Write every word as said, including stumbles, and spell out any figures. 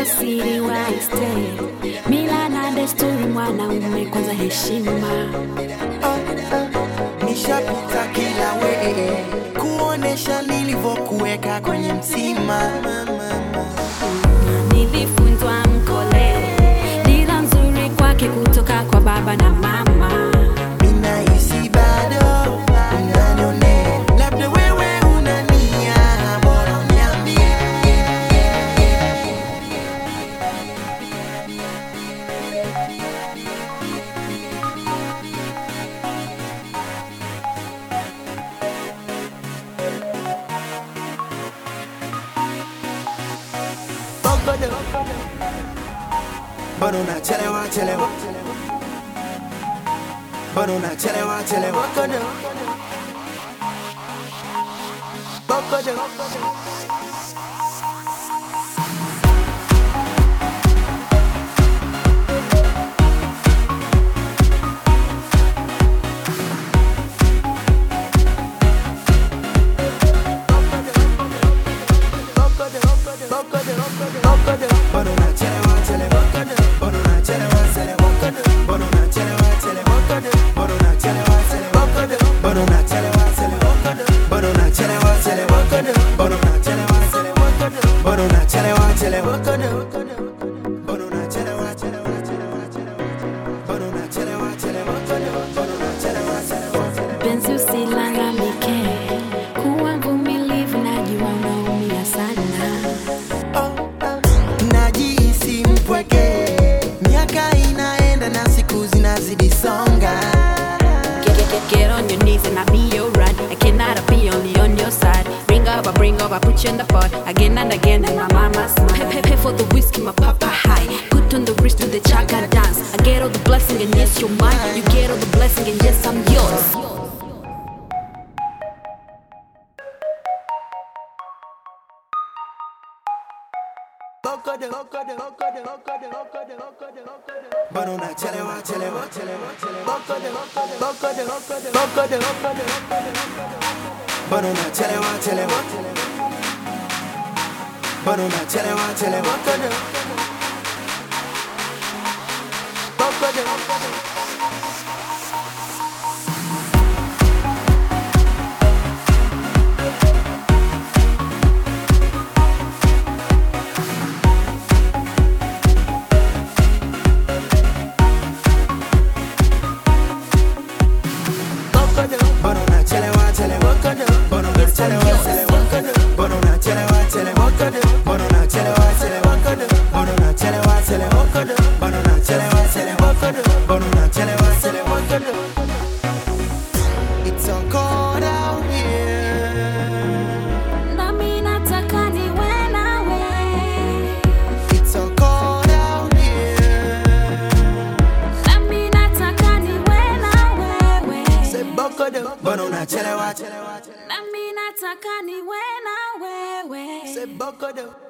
ujasiri wa stay. Mila na desturi mwanaume kwanza heshima. Nishapita kila wewe kuonesha nilivyokuweka kwenye mtima. Nilifunzwa mkole, dira nzuri kwake kutoka kwa baba na mama. Ninahisi bado unanione, labda wewe unania, bora uniambie. Bado nachelewa chelewa, bado nachelewa chelewa, bado Penzi usilalamike, kuwa mvumilivu, najua unaumia sana. najihisi mpweke, miaka inaenda na siku zinazidi songa. Get, get, get, get on your knees and I'll be your ride. I cannot be only on your side. Bring up, I bring up, I put you in the pot again and again, and my mama smile. Pay, pay, pay for the whiskey, my papa high. Put on the wrist to the chaga dance. I get all the blessing and yes, you're mine. You get all the blessing and yes, I'm yours. Bado nachelewa chelewa chelewa, bado nachelewa chelewa, bado nachelewa chelewa, bado nachelewa chelewa, bado nachelewa chelewa, bado nachelewa chelewa, bado nachelewa chelewa, bado nachelewa chelewa, bado nachelewa chelewa, bado nachelewa chelewa. It's so cold out here. Nami nataka niwe nawe. It's so cold out here. Nami nataka niwe na wewe. Say bokado, bado nachelewa chelewa, Nami nataka niwe na wewe. say bokado.